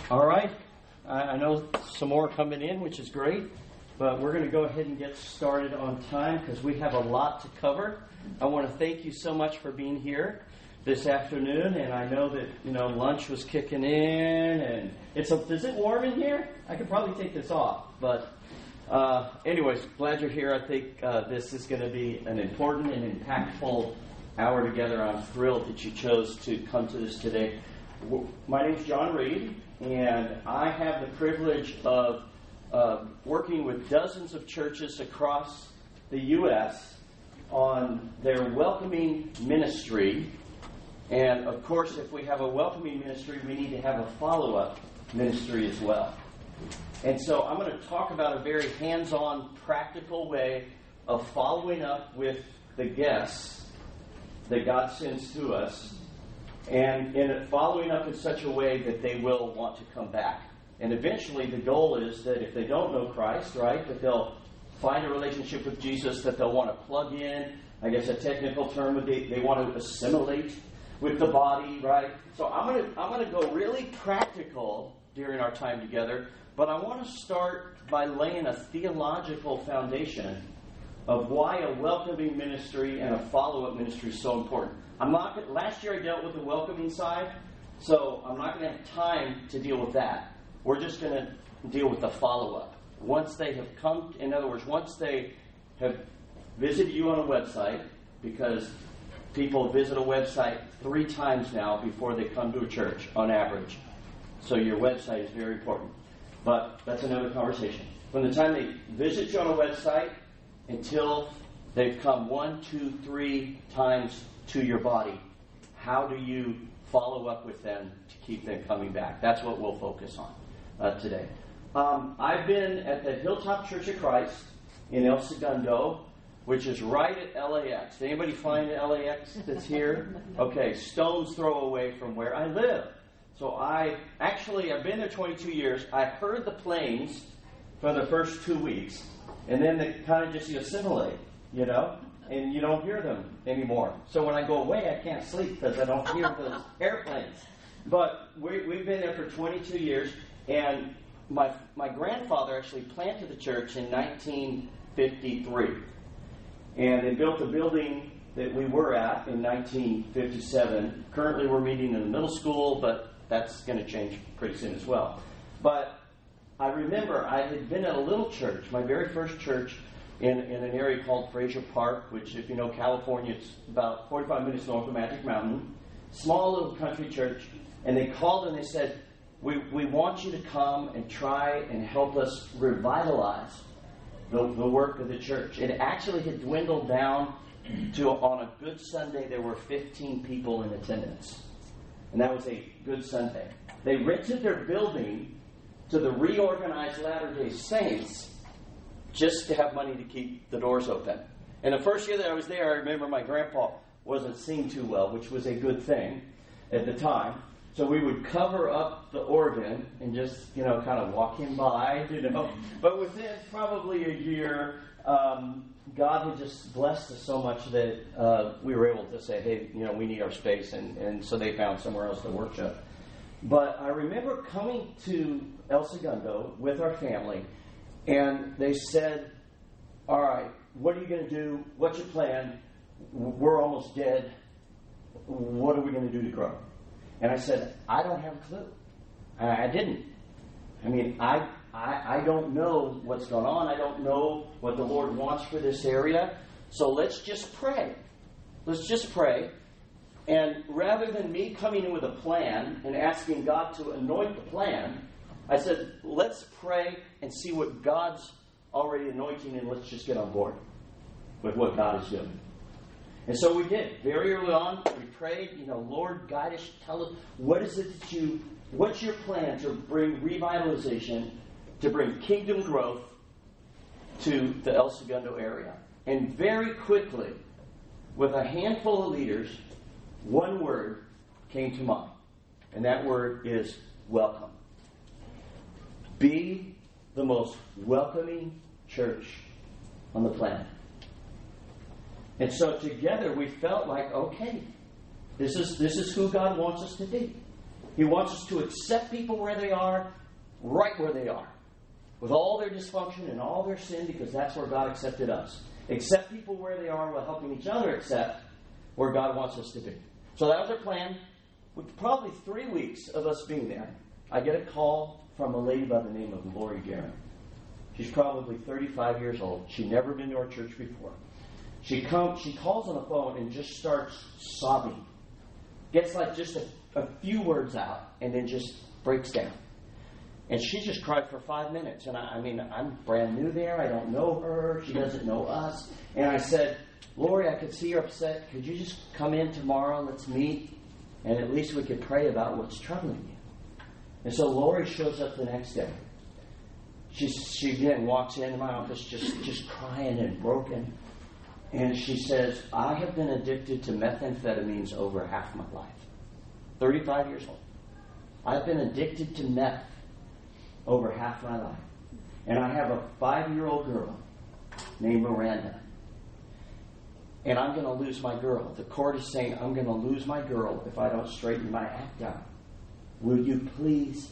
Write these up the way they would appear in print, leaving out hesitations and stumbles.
All right. I know some more coming in, which is great, but we're going to go ahead and get started on time because we have a lot to cover. I want to thank you so much for being here this afternoon, and I know that lunch was kicking in, and is it warm in here? I could probably take this off, but anyways, glad you're here. I think this is going to be an important and impactful hour together. I'm thrilled that you chose to come to this today. My name's John Reed, and I have the privilege of working with dozens of churches across the U.S. on their welcoming ministry. And, of course, if we have a welcoming ministry, we need to have a follow-up ministry as well. And so I'm going to talk about a very hands-on, practical way of following up with the guests that God sends to us, and in following up in such a way that they will want to come back. And eventually the goal is that if they don't know Christ, right, that they'll find a relationship with Jesus, that they'll want to plug in. I guess a technical term would be they want to assimilate with the body, right? So I'm going to go really practical during our time together, but I want to start by laying a theological foundation of why a welcoming ministry and a follow-up ministry is so important. Last year I dealt with the welcoming side, so I'm not going to have time to deal with that. We're just going to deal with the follow-up. Once they have come, in other words, once they have visited you on a website, because people visit a website 3 times now before they come to a church on average. So your website is very important. But that's another conversation. From the time they visit you on a website until they've come 1, 2, 3 times to your body, how do you follow up with them to keep them coming back? That's what we'll focus on today. I've been at the Hilltop Church of Christ in El Segundo, which is right at LAX. Did anybody find LAX that's here? Okay, stone's throw away from where I live. So I've been there 22 years. I heard the planes for the first 2 weeks, and then they kind of just assimilate, and you don't hear them anymore. So when I go away, I can't sleep because I don't hear those airplanes. But we've been there for 22 years, and my grandfather actually planted the church in 1953. And they built the building that we were at in 1957. Currently we're meeting in the middle school, but that's going to change pretty soon as well. But I remember I had been at a little church, my very first church, in an area called Frazier Park, which, if you know California, it's about 45 minutes north of Magic Mountain. Small little country church. And they called and they said, we want you to come and try and help us revitalize the work of the church. It actually had dwindled down to, on a good Sunday, there were 15 people in attendance. And that was a good Sunday. They rented their building to the reorganized Latter-day Saints just to have money to keep the doors open. And the first year that I was there, I remember my grandpa wasn't seeing too well, which was a good thing at the time. So we would cover up the organ and just, kind of walk him by, But within probably a year, God had just blessed us so much that we were able to say, hey, we need our space. And so they found somewhere else to worship. But I remember coming to El Segundo with our family, and they said, all right, what are you going to do? What's your plan? We're almost dead. What are we going to do to grow? And I said, I don't have a clue. I didn't. I don't know what's going on. I don't know what the Lord wants for this area. So let's just pray. Let's just pray. And rather than me coming in with a plan and asking God to anoint the plan, I said, let's pray and see what God's already anointing, and let's just get on board with what God is doing. And so we did. Very early on, we prayed, Lord, guide us, tell us, what's your plan to bring revitalization, to bring kingdom growth to the El Segundo area? And very quickly, with a handful of leaders, one word came to mind. And that word is welcome. Be the most welcoming church on the planet. And so together we felt like, okay, this is who God wants us to be. He wants us to accept people where they are, right where they are, with all their dysfunction and all their sin, because that's where God accepted us. Accept people where they are while helping each other accept where God wants us to be. So that was our plan. With probably 3 weeks of us being there, I get a call from a lady by the name of Lori Guerin. She's probably 35 years old. She'd never been to our church before. She calls on the phone and just starts sobbing. Gets like just a few words out and then just breaks down. And she just cried for 5 minutes. And I'm brand new there. I don't know her. She doesn't know us. And I said, Lori, I could see you're upset. Could you just come in tomorrow? Let's meet. And at least we could pray about what's troubling you. And so Lori shows up the next day. She again walks into my office just crying and broken. And she says, I have been addicted to methamphetamines over half my life. 35 years old. I've been addicted to meth over half my life. And I have a 5-year-old girl named Miranda. And I'm going to lose my girl. The court is saying I'm going to lose my girl if I don't straighten my act out. Will you please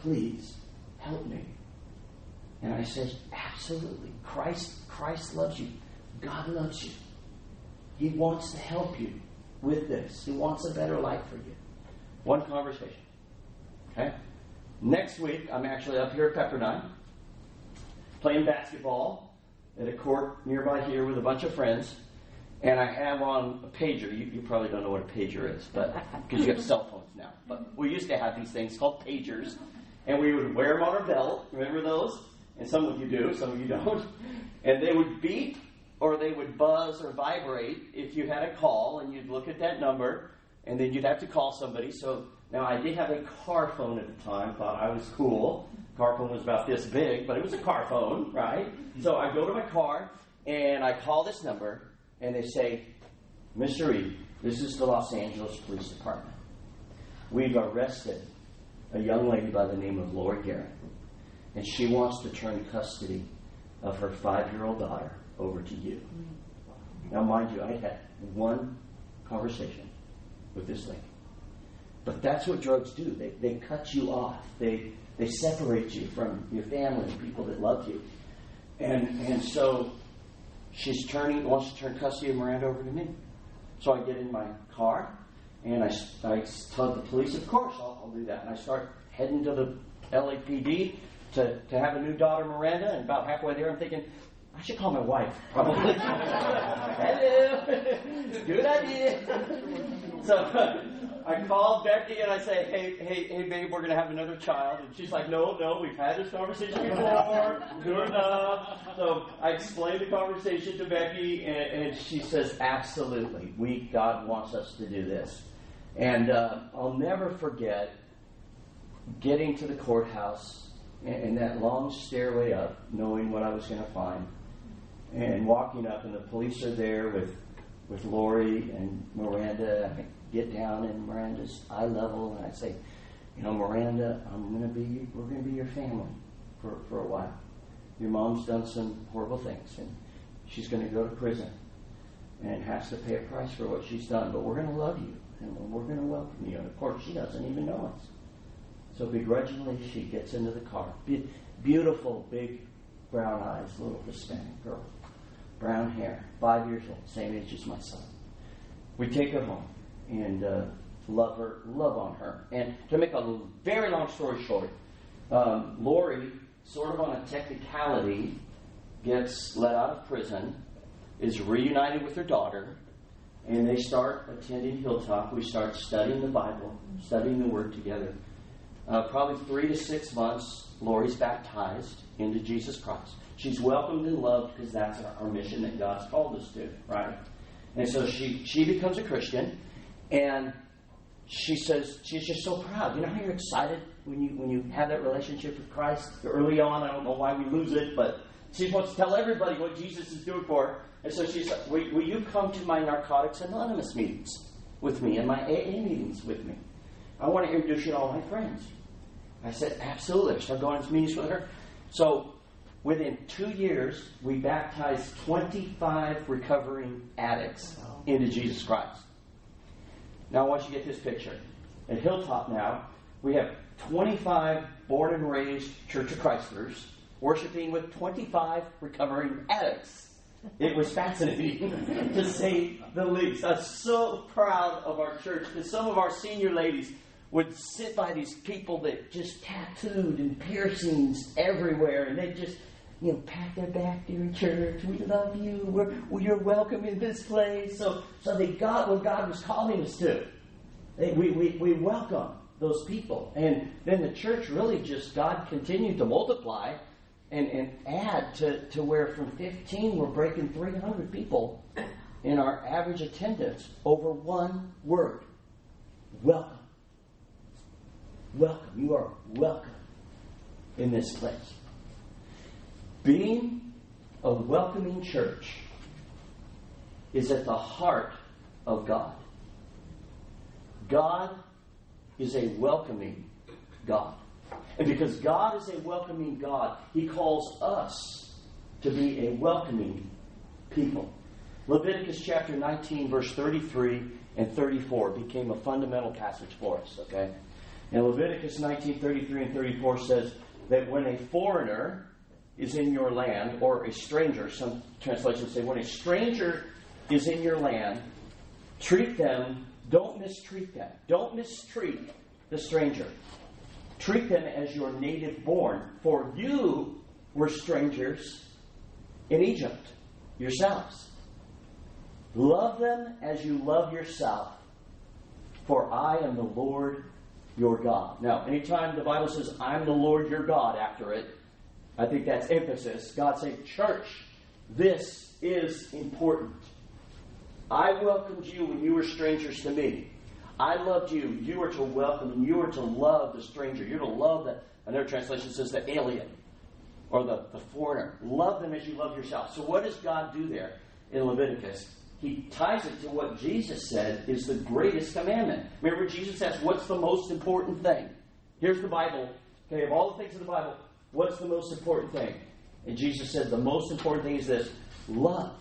help me? And I said, absolutely. Christ loves you. God loves you. He wants to help you with this. He wants a better life for you. One conversation. Okay? Next week, I'm actually up here at Pepperdine playing basketball at a court nearby here with a bunch of friends. And I have on a pager. You probably don't know what a pager is, but because you have cell phones now. But we used to have these things called pagers. And we would wear them on our belt. Remember those? And some of you do, some of you don't. And they would beep or they would buzz or vibrate if you had a call, and you'd look at that number, and then you'd have to call somebody. So now I did have a car phone at the time, thought I was cool. Car phone was about this big, but it was a car phone, right? So I go to my car, and I call this number, and they say, Mr. Reed, this is the Los Angeles Police Department. We've arrested a young lady by the name of Lori Guerin, and she wants to turn custody of her 5-year-old daughter over to you. Now, mind you, I had one conversation with this lady. But that's what drugs do. They cut you off. They separate you from your family and people that love you. And so wants to turn custody of Miranda over to me. So I get in my car, and I tell the police, of course, I'll do that. And I start heading to the LAPD to have a new daughter, Miranda. And about halfway there, I'm thinking, I should call my wife, probably. Hello. Good idea. So I call Becky and I say, hey, babe, we're going to have another child. And she's like, no, we've had this conversation before. Good enough. So I explained the conversation to Becky, and she says, absolutely. God wants us to do this. And I'll never forget getting to the courthouse and that long stairway up, knowing what I was going to find, and walking up, and the police are there with Lori and Miranda. I get down in Miranda's eye level, and I say, Miranda, we're going to be your family for a while. Your mom's done some horrible things, and she's going to go to prison and has to pay a price for what she's done. But we're going to love you, and we're going to welcome you. And of course, she doesn't even know us. So begrudgingly, she gets into the car. Beautiful, big, brown eyes, little Hispanic girl. Brown hair, 5 years old, same age as my son. We take her home and love on her. And to make a very long story short, Lori, sort of on a technicality, gets let out of prison, is reunited with her daughter, and they start attending Hilltop. We start studying the Bible, studying the Word together. Probably 3 to 6 months, Lori's baptized into Jesus Christ. She's welcomed and loved because that's our mission that God's called us to, right? And so she becomes a Christian, and she says she's just so proud. You know how you're excited when you have that relationship with Christ early on? I don't know why we lose it, but she wants to tell everybody what Jesus is doing for her. And so she's like, will you come to my Narcotics Anonymous meetings with me and my AA meetings with me? I want to introduce you to all my friends. I said, absolutely. I started going to meetings with her. So within 2 years, we baptized 25 recovering addicts into Jesus Christ. Now I want you to get this picture. At Hilltop now, We have 25 born and raised Church of Christers worshiping with 25 recovering addicts. It was fascinating, to say the least. I'm so proud of our church, because some of our senior ladies would sit by these people that just tattooed and piercings everywhere, and they just, pat their back during church. We love you. You're welcome in this place. So they got what God was calling us to. We welcome those people. And then the church really just, God continued to multiply and add to where from 15 we're breaking 300 people in our average attendance over one word. Welcome. Welcome. You are welcome in this place. Being a welcoming church is at the heart of God. God is a welcoming God. And because God is a welcoming God, He calls us to be a welcoming people. Leviticus chapter 19, verse 33 and 34 became a fundamental passage for us, okay? And Leviticus 19, 33 and 34 says that when a foreigner is in your land, or a stranger, some translations say when a stranger is in your land, treat them, don't mistreat them. Don't mistreat the stranger. Treat them as your native born, for you were strangers in Egypt yourselves. Love them as you love yourself, for I am the Lord your God. Now, anytime the Bible says, I'm the Lord your God after it, I think that's emphasis. God saying, church, this is important. I welcomed you when you were strangers to me. I loved you. You are to welcome and you are to love the stranger. You're to love another translation says the alien or the foreigner. Love them as you love yourself. So what does God do there in Leviticus? He ties it to what Jesus said is the greatest commandment. Remember, Jesus asked, what's the most important thing? Here's the Bible. Okay, of all the things in the Bible, what's the most important thing? And Jesus said the most important thing is this: love.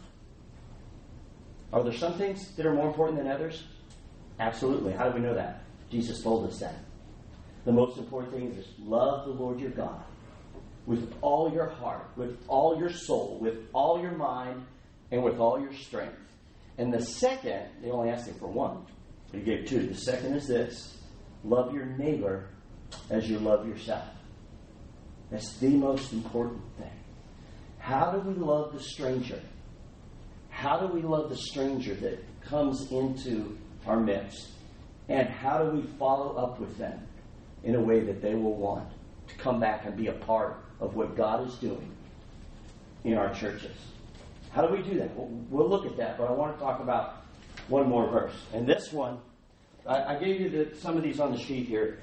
Are there some things that are more important than others? Absolutely. How do we know that? Jesus told us that. The most important thing is love the Lord your God with all your heart, with all your soul, with all your mind, and with all your strength. And the second, they only asked him for one, but he gave two. The second is this: love your neighbor as you love yourself. That's the most important thing. How do we love the stranger? How do we love the stranger that comes into our midst? And how do we follow up with them in a way that they will want to come back and be a part of what God is doing in our churches? How do we do that? We'll look at that, but I want to talk about one more verse. And this one, I gave you some of these on the sheet here.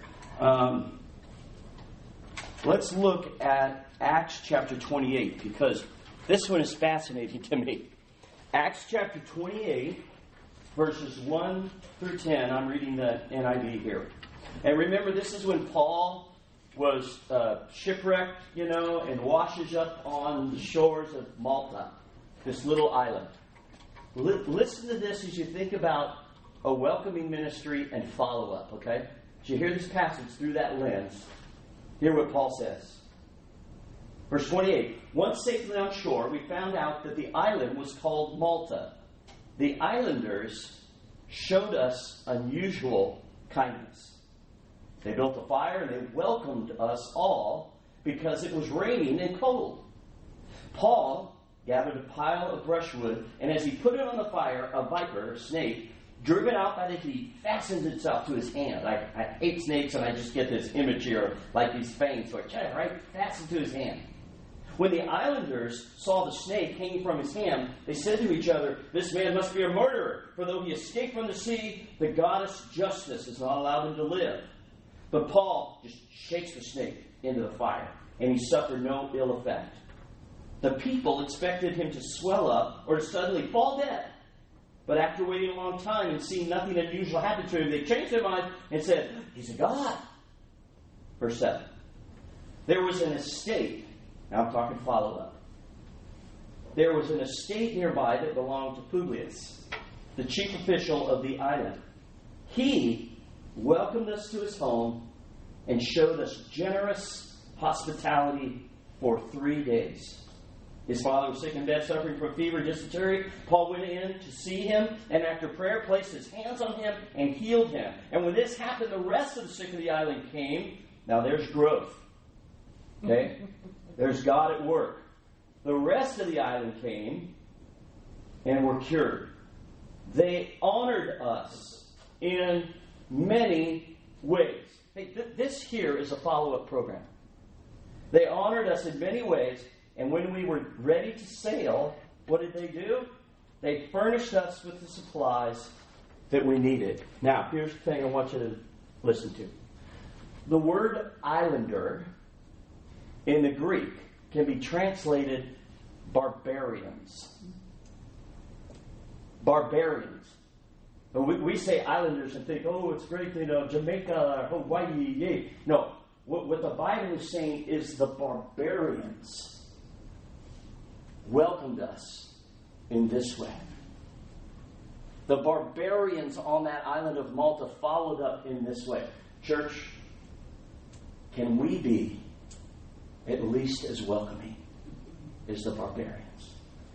Let's look at Acts chapter 28, because this one is fascinating to me. Acts chapter 28, verses 1 through 10. I'm reading the NIV here. And remember, this is when Paul was shipwrecked, and washes up on the shores of Malta, this little island. Listen to this as you think about a welcoming ministry and follow-up, okay? As you hear this passage through that lens, hear what Paul says. Verse 28, once safely on shore, we found out that the island was called Malta. The islanders showed us unusual kindness. They built a fire and they welcomed us all because it was raining and cold. Paul gathered a pile of brushwood, and as he put it on the fire, a viper, a snake, driven out by the heat, fastened itself to his hand. I hate snakes, and I just get this image here, like these fangs, right? Fastened to his hand. When the islanders saw the snake hanging from his hand, they said to each other, this man must be a murderer, for though he escaped from the sea, the goddess Justice has not allowed him to live. But Paul just shakes the snake into the fire, and he suffered no ill effect. The people expected him to swell up or to suddenly fall dead. But after waiting a long time and seeing nothing unusual happen to him, they changed their mind and said, he's a god. Verse 7. There was an estate. Now I'm talking follow-up. There was an estate nearby that belonged to Publius, the chief official of the island. He welcomed us to his home and showed us generous hospitality for 3 days. His father was sick in bed, suffering from fever, dysentery. Paul went in to see him, and after prayer, placed his hands on him and healed him. And when this happened, the rest of the sick of the island came. Now there's growth. Okay? There's God at work. The rest of the island came and were cured. They honored us in many ways. Hey, this here is a follow-up program. They honored us in many ways. And when we were ready to sail, what did they do? They furnished us with the supplies that we needed. Now, here's the thing I want you to listen to. The word islander in the Greek can be translated barbarians. Barbarians. We say islanders and think, oh, it's great, Jamaica, Hawaii, yay. No, what the Bible is saying is the barbarians welcomed us in this way. The barbarians on that island of Malta followed up in this way. Church, can we be at least as welcoming as the barbarians?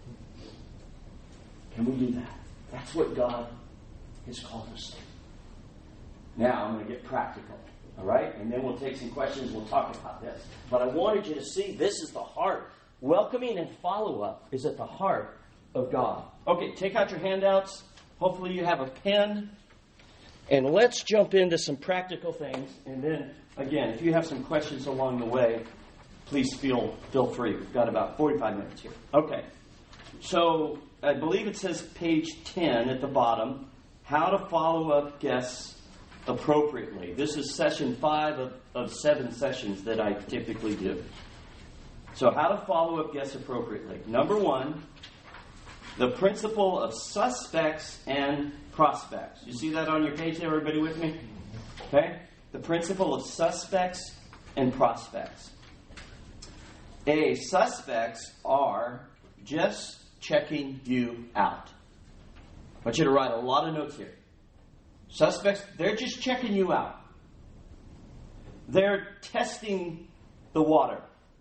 Can we do that? That's what God has called us to. Now I'm going to get practical. All right? And then we'll take some questions. We'll talk about this. But I wanted you to see this is the heart. Welcoming and follow-up is at the heart of God. Okay, take out your handouts. Hopefully you have a pen. And let's jump into some practical things. And then, again, if you have some questions along the way, please feel free. We've got about 45 minutes here. Okay. So, I believe it says page 10 at the bottom, how to follow up guests appropriately. This is session 5 of 7 sessions that I typically do. So how to follow up guests appropriately. Number 1, the principle of suspects and prospects. You see that on your page there, everybody with me? Okay? The principle of suspects and prospects. Suspects are just checking you out. I want you to write a lot of notes here. Suspects, they're just checking you out. They're testing the water.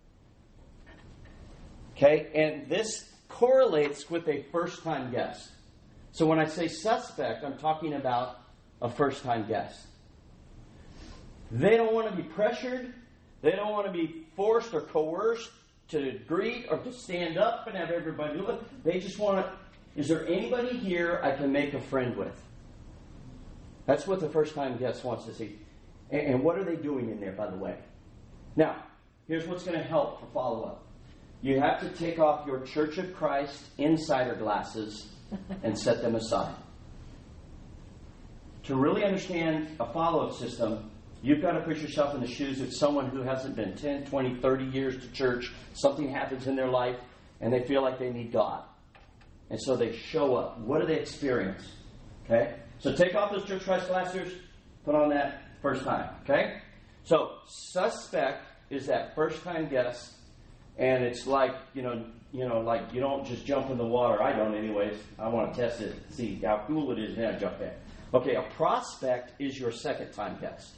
Okay, and this correlates with a first-time guest. So when I say suspect, I'm talking about a first-time guest. They don't want to be pressured. They don't want to be forced or coerced to greet or to stand up and have everybody look. They just want to, is there anybody here I can make a friend with? That's what the first-time guest wants to see. And what are they doing in there, by the way? Now, here's what's going to help for follow-up. You have to take off your Church of Christ insider glasses and set them aside. To really understand a follow-up system, you've got to put yourself in the shoes of someone who hasn't been 10, 20, 30 years to church. Something happens in their life, and they feel like they need God. And so they show up. What do they experience? Okay? So take off those Church of Christ glasses, put on that first time. Okay? So suspect is that first-time guest. And it's like, like you don't just jump in the water. I don't anyways. I want to test it, see how cool it is, and then I jump in. Okay, a prospect is your second-time guest.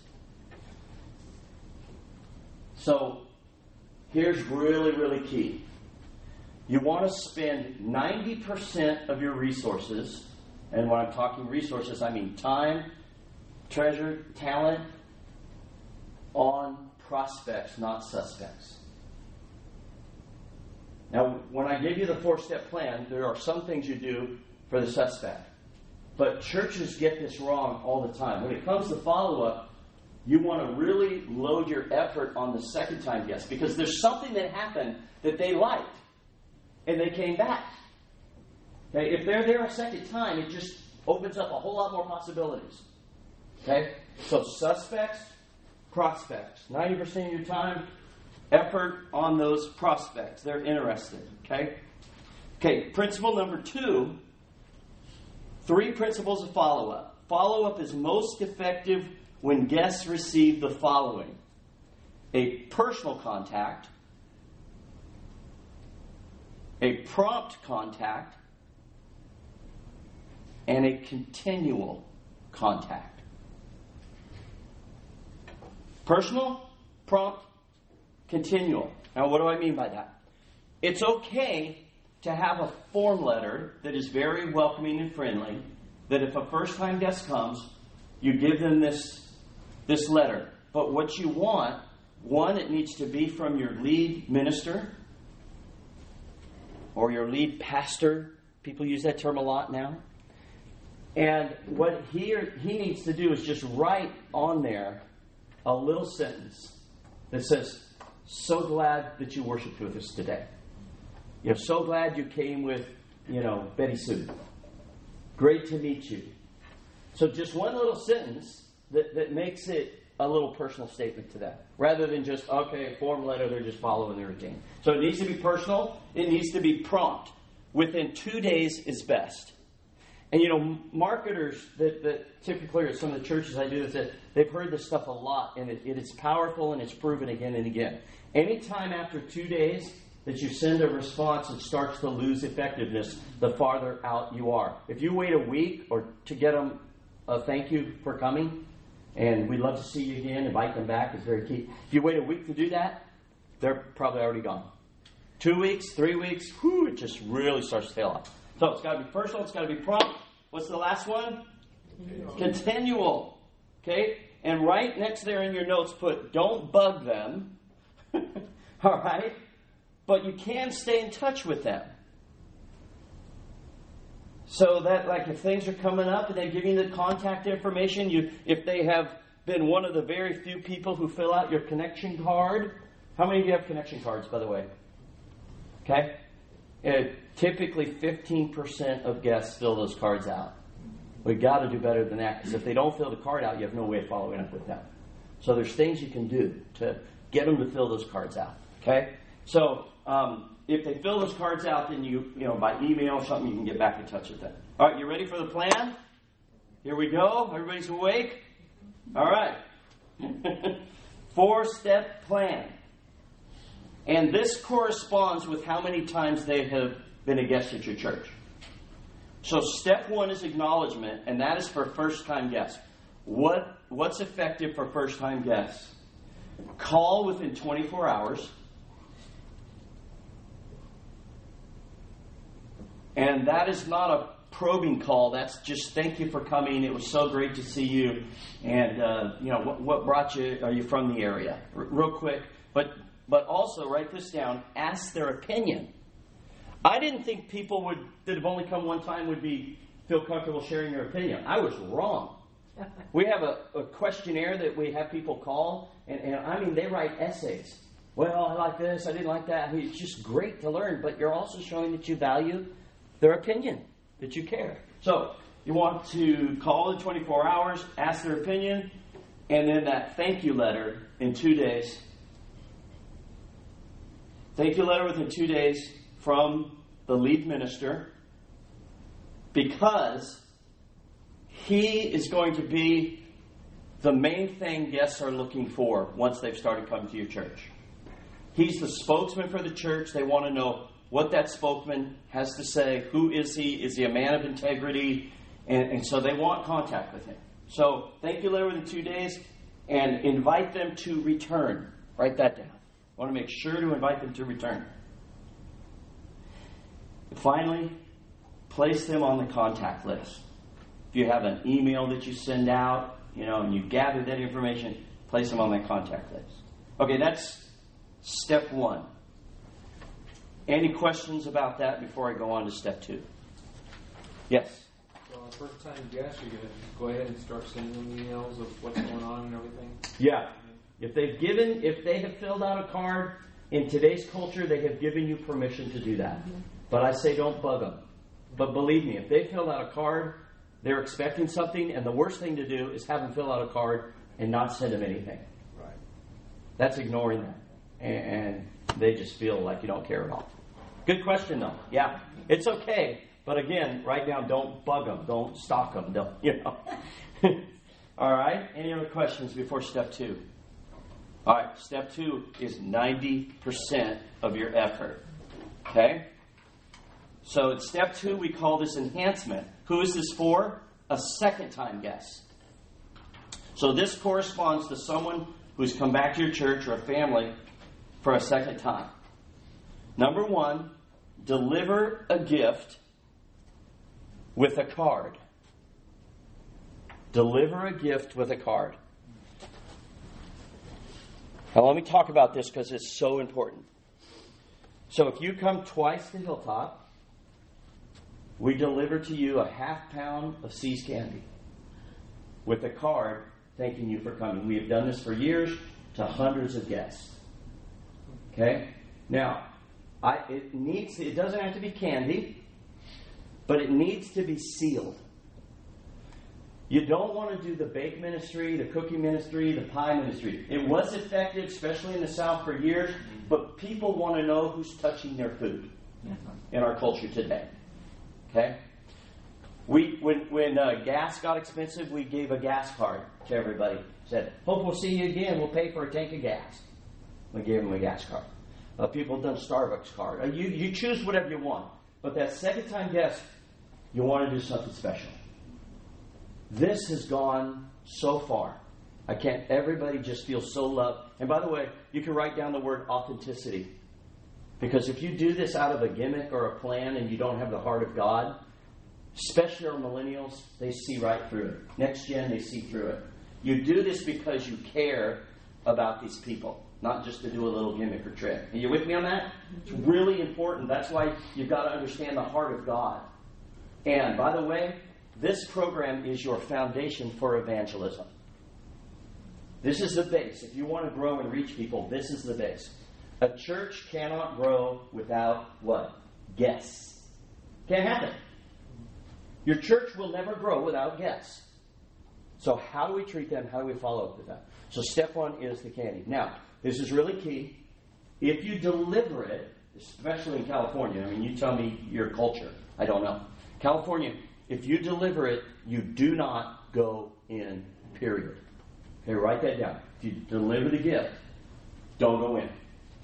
So here's really, really key. You want to spend 90% of your resources, and when I'm talking resources, I mean time, treasure, talent, on prospects, not suspects. Now, when I give you the 4-step plan, there are some things you do for the suspect. But churches get this wrong all the time. When it comes to follow-up, you want to really load your effort on the second-time guest because there's something that happened that they liked, and they came back. Okay? If they're there a second time, it just opens up a whole lot more possibilities. Okay? So suspects, prospects. 90% of your time, effort on those prospects. They're interested. Okay? Okay, principle number 2, 3 principles of follow-up. Follow-up is most effective when guests receive the following: a personal contact, a prompt contact, and a continual contact. Personal, prompt, continual. Now, what do I mean by that? It's okay to have a form letter that is very welcoming and friendly, that if a first-time guest comes, you give them this letter. But what you want, one, it needs to be from your lead minister or your lead pastor. People use that term a lot now. And what he needs to do is just write on there a little sentence that says, so glad that you worshiped with us today. So glad you came with, Betty Sue. Great to meet you. So just one little sentence that makes it a little personal statement to them, rather than just, okay, form letter, they're just following the routine. So it needs to be personal. It needs to be prompt. Within 2 days is best. And, marketers that typically, or some of the churches I do this, they've heard this stuff a lot, and it is powerful, and it's proven again and again. Anytime after 2 days that you send a response, it starts to lose effectiveness the farther out you are. If you wait a week or to get them a thank you for coming, and we'd love to see you again, invite them back, it's very key. If you wait a week to do that, they're probably already gone. 2 weeks, 3 weeks, it just really starts to tail off. So it's got to be personal, it's got to be prompt. What's the last one? Continual. Okay? And right next there in your notes put, don't bug them. All right? But you can stay in touch with them. So that, like, if things are coming up and they give you the contact information, if they have been one of the very few people who fill out your connection card. How many of you have connection cards, by the way? Okay? Typically 15% of guests fill those cards out. We've got to do better than that, because if they don't fill the card out, you have no way of following up with them. So there's things you can do to get them to fill those cards out. Okay? So if they fill those cards out, then you by email or something, you can get back in touch with them. All right, you ready for the plan? Here we go. Everybody's awake? All right. 4-step plan. And this corresponds with how many times they have been a guest at your church. So step 1 is acknowledgement, and that is for first-time guests. What's effective for first-time guests? Call within 24 hours. And that is not a probing call. That's just, thank you for coming. It was so great to see you. And, what brought you? Are you from the area? Real quick. But also, write this down, ask their opinion. I didn't think people that have only come one time would feel comfortable sharing their opinion. I was wrong. We have a questionnaire that we have people call, and they write essays. Well, I like this, I didn't like that. It's just great to learn, but you're also showing that you value their opinion, that you care. So, you want to call in 24 hours, ask their opinion, and then that thank you letter in 2 days. Thank you letter within 2 days from the lead minister, because he is going to be the main thing guests are looking for once they've started coming to your church. He's the spokesman for the church. They want to know what that spokesman has to say. Who is he? Is he a man of integrity? And so they want contact with him. So thank you letter within 2 days, and invite them to return. Write that down. I want to make sure to invite them to return. Finally, place them on the contact list. If you have an email that you send out, and you gather that information, place them on that contact list. Okay, that's step 1. Any questions about that before I go on to step 2? Yes? So on first-time guests, you're going to go ahead and start sending them emails of what's going on and everything? Yeah. If they have filled out a card, in today's culture, they have given you permission to do that. Mm-hmm. But I say don't bug them. But believe me, if they filled out a card, they're expecting something, and the worst thing to do is have them fill out a card and not send them anything. Right. That's ignoring them. And they just feel like you don't care at all. Good question, though. Yeah. It's okay. But again, write down, don't bug them. Don't stalk them. All right. Any other questions before step 2? All right. Step 2 is 90% of your effort. Okay? So at step 2, we call this enhancement. Who is this for? A second-time guest. So this corresponds to someone who's come back to your church or a family for a second time. Number one, deliver a gift with a card. Deliver a gift with a card. Now let me talk about this because it's so important. So if you come twice to Hilltop, we deliver to you a half-pound of See's candy with a card thanking you for coming. We have done this for years to hundreds of guests. Okay? Now, it doesn't have to be candy, but it needs to be sealed. You don't want to do the bake ministry, the cookie ministry, the pie ministry. It was effective, especially in the South, for years, but people want to know who's touching their food in our culture today. Okay? When gas got expensive, we gave a gas card to everybody. Said, hope we'll see you again. We'll pay for a tank of gas. We gave them a gas card. People have done Starbucks card. You choose whatever you want. But that second time guest, you want to do something special. This has gone so far. Everybody just feels so loved. And by the way, you can write down the word authenticity. Because if you do this out of a gimmick or a plan and you don't have the heart of God, especially our millennials, they see right through it. Next gen, they see through it. You do this because you care about these people, not just to do a little gimmick or trick. Are you with me on that? It's really important. That's why you've got to understand the heart of God. And by the way, this program is your foundation for evangelism. This is the base. If you want to grow and reach people, this is the base. A church cannot grow without what? Guests. Can't happen. Your church will never grow without guests. So how do we treat them? How do we follow up with them? So step one is the candy. Now, this is really key. If you deliver it, especially in California, you tell me your culture. I don't know. California, if you deliver it, you do not go in, period. Okay, write that down. If you deliver the gift, don't go in.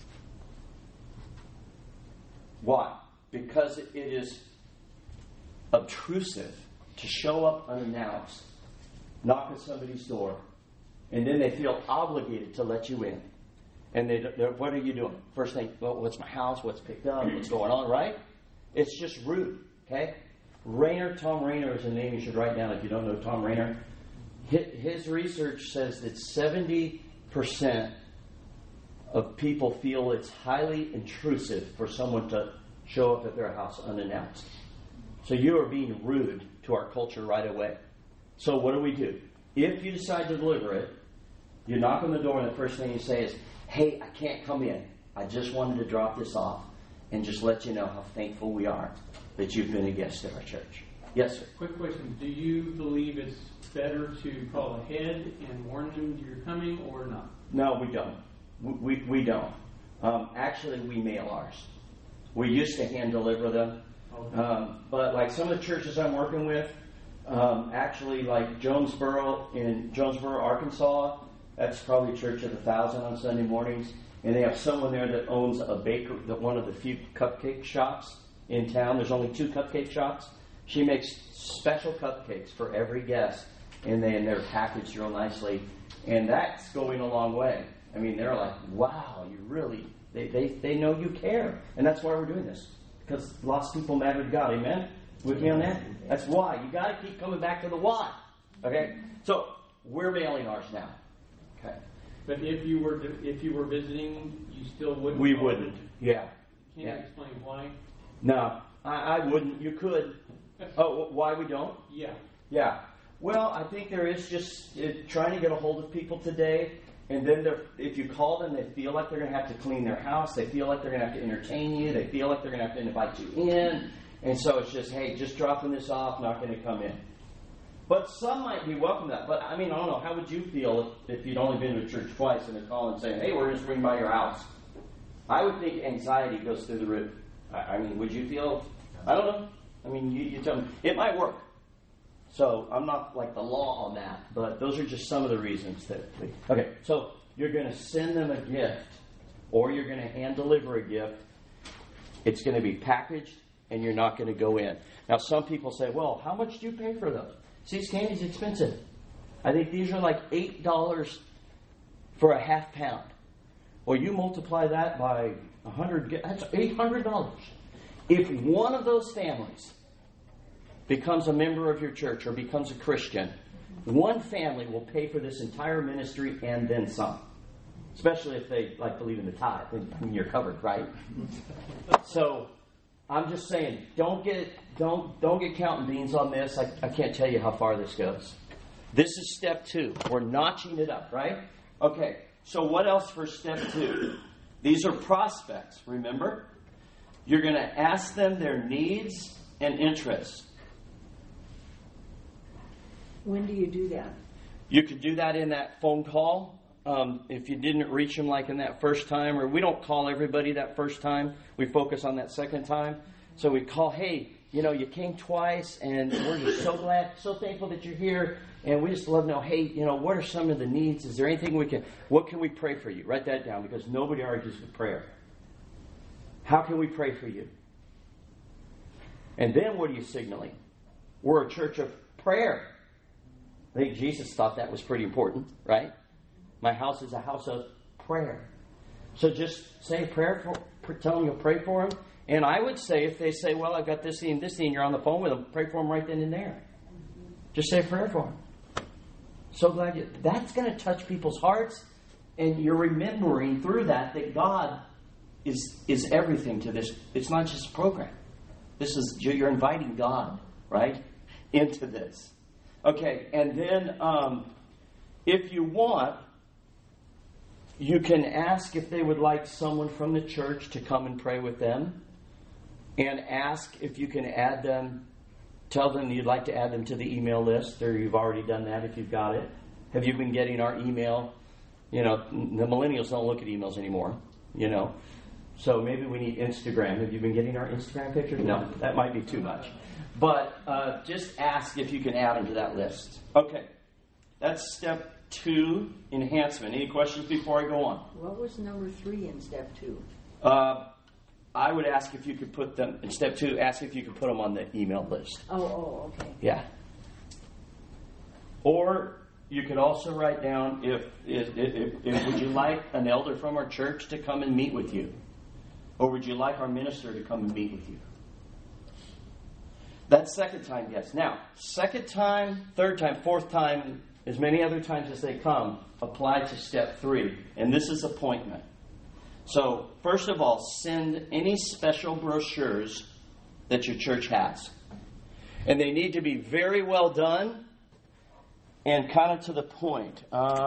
Why? Because it is obtrusive to show up unannounced, knock at somebody's door, and then they feel obligated to let you in. And what are you doing? First thing, well, what's my house? What's picked up? What's going on, right? It's just rude, okay? Tom Rainer is a name you should write down if you don't know Tom Rainer. His research says that 70% of people feel it's highly intrusive for someone to show up at their house unannounced. So you are being rude to our culture right away. So what do? If you decide to deliver it, you knock on the door and the first thing you say is, hey, I can't come in. I just wanted to drop this off and just let you know how thankful we are that you've been a guest at our church. Yes, sir. Quick question. Do you believe it's better to call ahead and warn them you're coming or not? No, we don't. We don't. Actually, we mail ours. We used to hand deliver them. Okay. But like some of the churches I'm working with, actually like Jonesboro, Arkansas, that's probably a church of 1,000 on Sunday mornings. And they have someone there that owns a baker, one of the few cupcake shops in town. There's only 2 cupcake shops. She makes special cupcakes for every guest, and they're packaged real nicely. And that's going a long way. They're like, wow, you really, they know you care. And that's why we're doing this. Because lost people matter to God. Amen? With me on that? That's why. You got to keep coming back to the why. Okay? So, we're mailing ours now. Okay. But if you were visiting, you still wouldn't? We wouldn't. Yeah. Can you explain why? No, I wouldn't. You could. Oh, why we don't? Yeah. Yeah. Well, I think there is just trying to get a hold of people today. And then if you call them, they feel like they're going to have to clean their house. They feel like they're going to have to entertain you. They feel like they're going to have to invite you in. And so it's just, hey, just dropping this off, not going to come in. But some might be welcome to that. But, I don't know. How would you feel if you'd only been to a church twice and they're calling saying, hey, we're going to swing by your house? I would think anxiety goes through the roof. Would you feel, I don't know. You tell me. It might work. So I'm not like the law on that, but those are just some of the reasons that okay, so you're going to send them a gift or you're going to hand deliver a gift. It's going to be packaged and you're not going to go in. Now some people say, well, how much do you pay for those? See's candy's expensive. I think these are like $8 for a half pound. Well, you multiply that by 100, that's $800. If one of those families becomes a member of your church or becomes a Christian, one family will pay for this entire ministry and then some. Especially if they believe in the tithe, and you're covered, right? So I'm just saying, don't get counting beans on this. I can't tell you how far this goes. This is step 2. We're notching it up, right? Okay. So what else for step 2? These are prospects. Remember, you're going to ask them their needs and interests. When do you do that? You could do that in that phone call. If you didn't reach them like in that first time, or we don't call everybody that first time, we focus on that second time. So we call, hey, you came twice, and we're just so glad, so thankful that you're here, and we just love to know, hey, what are some of the needs? Is there anything what can we pray for you? Write that down, because nobody argues with prayer. How can we pray for you? And then what are you signaling? We're a church of prayer. I think Jesus thought that was pretty important, right? My house is a house of prayer. So just say a prayer tell them you'll pray for them. And I would say, if they say, well, I've got this thing, you're on the phone with them, pray for them right then and there. Just say a prayer for them. So glad that's going to touch people's hearts, and you're remembering through that God is everything to this. It's not just a program. You're inviting God, right, into this. Okay, and then if you want, you can ask if they would like someone from the church to come and pray with them, and ask if you can add them, tell them you'd like to add them to the email list, or you've already done that if you've got it. Have you been getting our email? The millennials don't look at emails anymore, So maybe we need Instagram. Have you been getting our Instagram pictures? No, that might be too much. But just ask if you can add them to that list. Okay, that's step 2, enhancement. Any questions before I go on? What was number 3 in step 2? I would ask if you could put them, in step 2, ask if you could put them on the email list. Oh, okay. Yeah. Or you could also write down if would you like an elder from our church to come and meet with you? Or would you like our minister to come and meet with you? That's second time, yes. Now, second time, third time, fourth time, as many other times as they come, apply to step 3. And this is appointment. So, first of all, send any special brochures that your church has. And they need to be very well done and kind of to the point.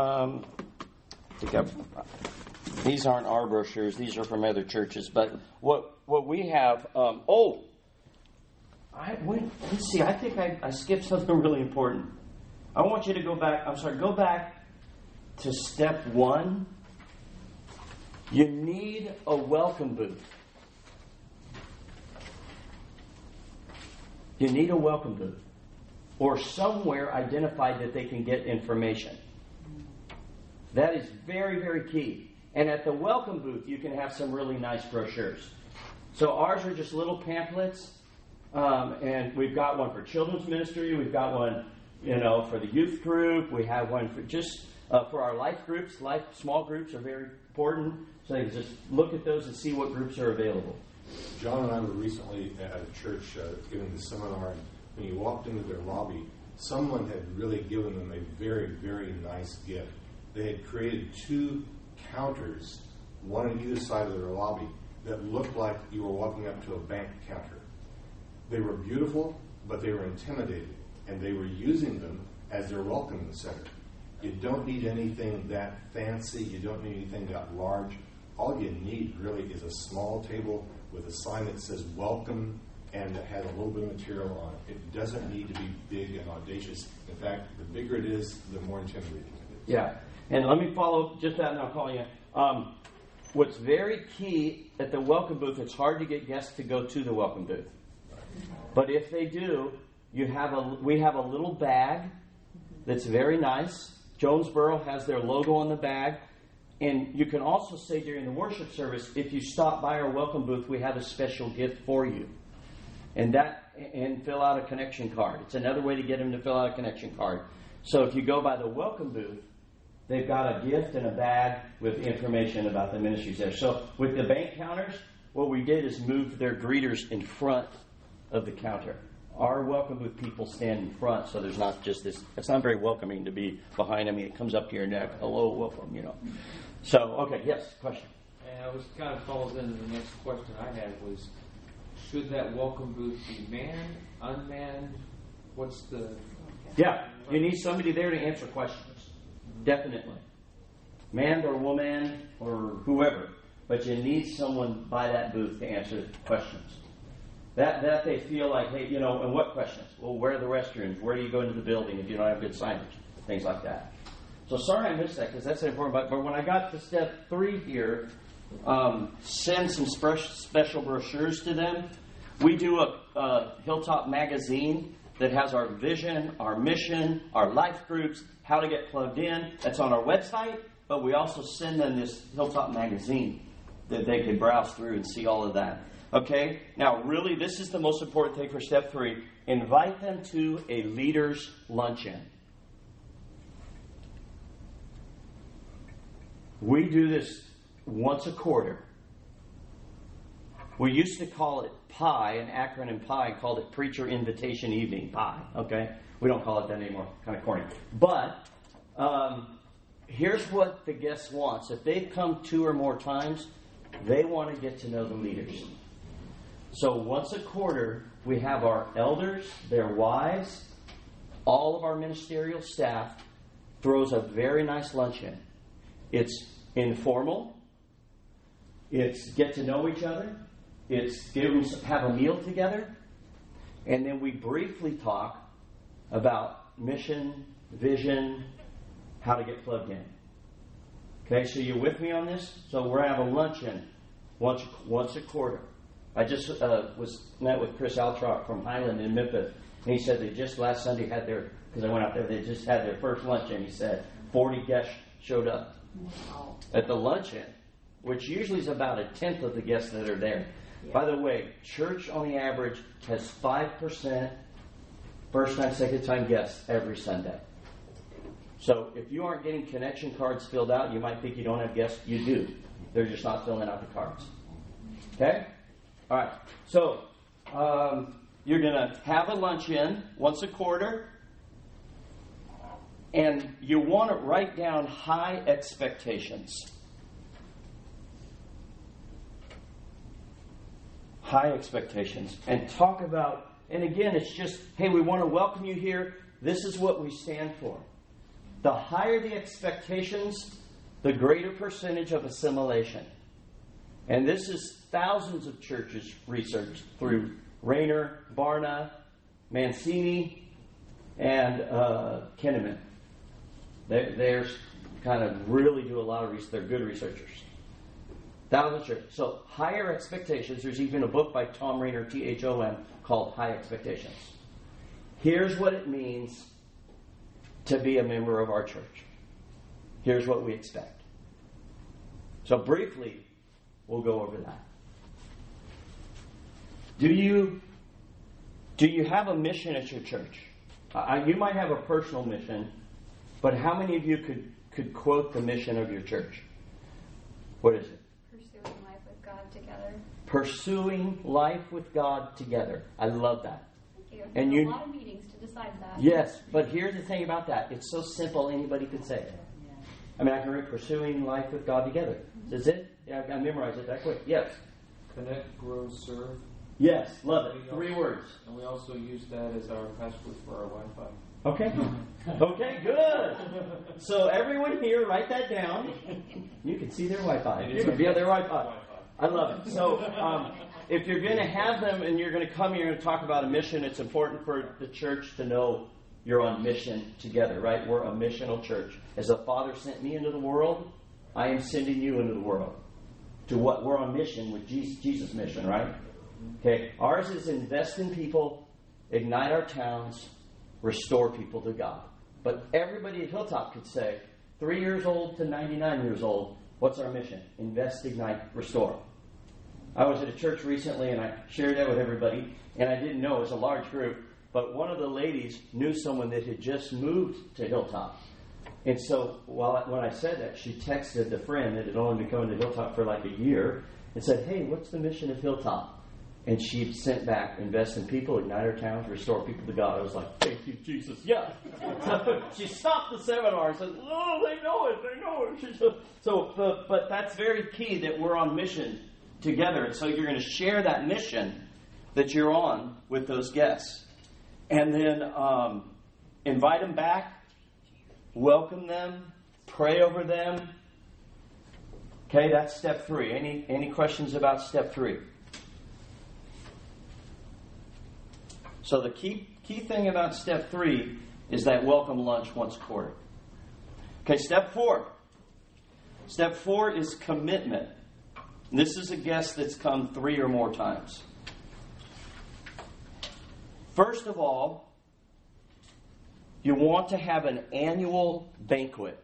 These aren't our brochures. These are from other churches. But what we have... let's see. I think I skipped something really important. I want you to go back. Go back to step 1. You need a welcome booth. You need a welcome booth. Or somewhere identified that they can get information. That is very, very key. And at the welcome booth, you can have some really nice brochures. So ours are just little pamphlets. And we've got one for children's ministry. We've got one, for the youth group. We have one for just for our life groups. Small groups are very important. So you just look at those and see what groups are available. John and I were recently at a church giving the seminar, and when you walked into their lobby, someone had really given them a very, very nice gift. They had created 2 counters, one on either side of their lobby, that looked like you were walking up to a bank counter. They were beautiful, but they were intimidating, and they were using them as their welcoming center. You don't need anything that fancy. You don't need anything that large. All you need really is a small table with a sign that says welcome and that has a little bit of material on it. It doesn't need to be big and audacious. In fact, the bigger it is, the more intimidating it is. Yeah. And let me follow just that, and I'll call you. What's very key at the welcome booth, it's hard to get guests to go to the welcome booth. But if they do, we have a little bag that's very nice. Jonesboro has their logo on the bag. And you can also say during the worship service, if you stop by our welcome booth, we have a special gift for you. And fill out a connection card. It's another way to get them to fill out a connection card. So if you go by the welcome booth, they've got a gift and a bag with information about the ministries there. So with the bank counters, what we did is move their greeters in front of the counter. Our welcome booth people stand in front, so there's not just this. It's not very welcoming to be behind. I mean, it comes up to your neck. Hello, welcome, So, okay, yes, question. And it was kind of falls into the next question I had was, should that welcome booth be manned, unmanned? What's the... Yeah, you need somebody there to answer questions. Definitely. Man or woman or whoever. But you need someone by that booth to answer questions. That they feel like, hey, and what questions? Well, where are the restrooms? Where do you go into the building if you don't have good signage? Things like that. So sorry I missed that because that's important. But when I got to step 3 here, send some special brochures to them. We do a Hilltop magazine that has our vision, our mission, our life groups, how to get plugged in. That's on our website, but we also send them this Hilltop magazine that they can browse through and see all of that. Okay? Now, really, this is the most important thing for step 3. Invite them to a leaders' luncheon. We do this once a quarter. We used to call it PIE, an acronym PIE, called it Preacher Invitation Evening, PIE, okay? We don't call it that anymore, kind of corny. But here's what the guest wants. If they've come 2 or more times, they want to get to know the leaders. So once a quarter, we have our elders, their wives, all of our ministerial staff throws a very nice luncheon. It's informal. It's get to know each other. It's have a meal together. And then we briefly talk about mission, vision, how to get plugged in. Okay, so you with me on this? So we're going to have a luncheon once a quarter. I just met with Chris Altrock from Highland in Memphis, and he said they just last Sunday had because I went out there, they just had their first luncheon. He said 40 guests showed up at the luncheon, which usually is about 1/10 of the guests that are there. Yeah. By the way, church on the average has 5% first-time, second-time guests every Sunday. So if you aren't getting connection cards filled out, you might think you don't have guests. You do. They're just not filling out the cards. Okay? All right. So you're going to have a luncheon once a quarter, and you want to write down high expectations. High expectations. And talk about, and again, it's just, hey, we want to welcome you here. This is what we stand for. The higher the expectations, the greater percentage of assimilation. And this is thousands of churches researched through Rayner, Barna, Mancini, and Kinnaman. They're kind of really do a lot of research. They're good researchers. Thousands of churches. So higher expectations. There's even a book by Tom Rayner, Thom, called High Expectations. Here's what it means to be a member of our church. Here's what we expect. So briefly, we'll go over that. Do you have a mission at your church? You might have a personal mission, but how many of you could quote the mission of your church? What is it? Pursuing life with God together. Pursuing life with God together. I love that. Thank you. And a lot of meetings to decide that. Yes, but here's the thing about that. It's so simple, anybody could say it. I mean, I can read pursuing life with God together. Is it? Yeah, I memorized it that quick. Yes. Connect, grow, serve. Yes, love it. 3 words. And we also use that as our password for our Wi-Fi. Okay. Okay, good. So everyone here, write that down. You can see their Wi-Fi. You can via their Wi-Fi. I love it. So if you're going to have them and you're going to come here and talk about a mission, it's important for the church to know you're on mission together, right? We're a missional church. As the Father sent me into the world, I am sending you into the world. To what? We're on mission with Jesus' mission, right? Okay. Ours is invest in people, ignite our towns, restore people to God. But everybody at Hilltop could say, 3 years old to 99 years old, what's our mission? Invest, ignite, restore. I was at a church recently and I shared that with everybody, and I didn't know, it was a large group, but one of the ladies knew someone that had just moved to Hilltop. And so when I said that, she texted the friend that had only been coming to Hilltop for like a year and said, hey, what's the mission of Hilltop? And she sent back, invest in people, ignite our towns, restore people to God. I was like, thank you, Jesus. Yeah. So she stopped the seminar and said, oh, they know it. She said, but that's very key that we're on mission together. And so you're going to share that mission that you're on with those guests. And then invite them back, welcome them, pray over them. Okay, that's step 3. Any questions about step 3? So the key thing about step 3 is that welcome lunch once a quarter. Okay, step 4. Step 4 is commitment. This is a guest that's come 3 or more times. First of all, you want to have an annual banquet.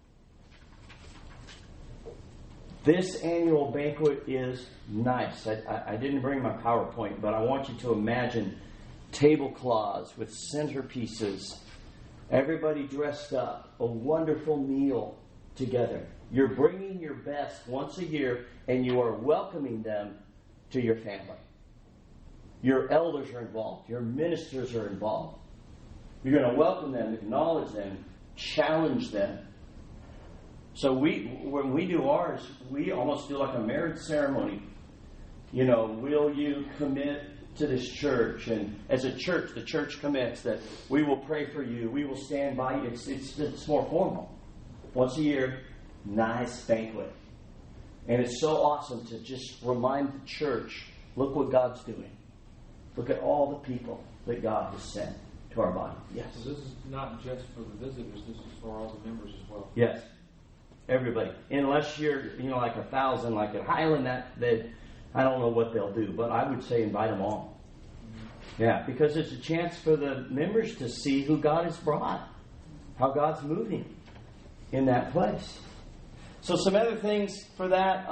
This annual banquet is nice. I didn't bring my PowerPoint, but I want you to imagine tablecloths with centerpieces, everybody dressed up, a wonderful meal together. You're bringing your best once a year, and you are welcoming them to your family. Your elders are involved. Your ministers are involved. You're going to welcome them, acknowledge them, challenge them. So when we do ours, we almost do like a marriage ceremony. You know, will you commit to this church? And as a church, the church commits that we will pray for you. We will stand by you. It's more formal. Once a year, nice banquet. And it's so awesome to just remind the church, look what God's doing. Look at all the people that God has sent to our body. Yes. So this is not just for the visitors. This is for all the members as well. Yes. Everybody. Unless you're, like 1,000, like at Highland, I don't know what they'll do, but I would say invite them all. Yeah, because it's a chance for the members to see who God has brought, how God's moving in that place. So some other things for that.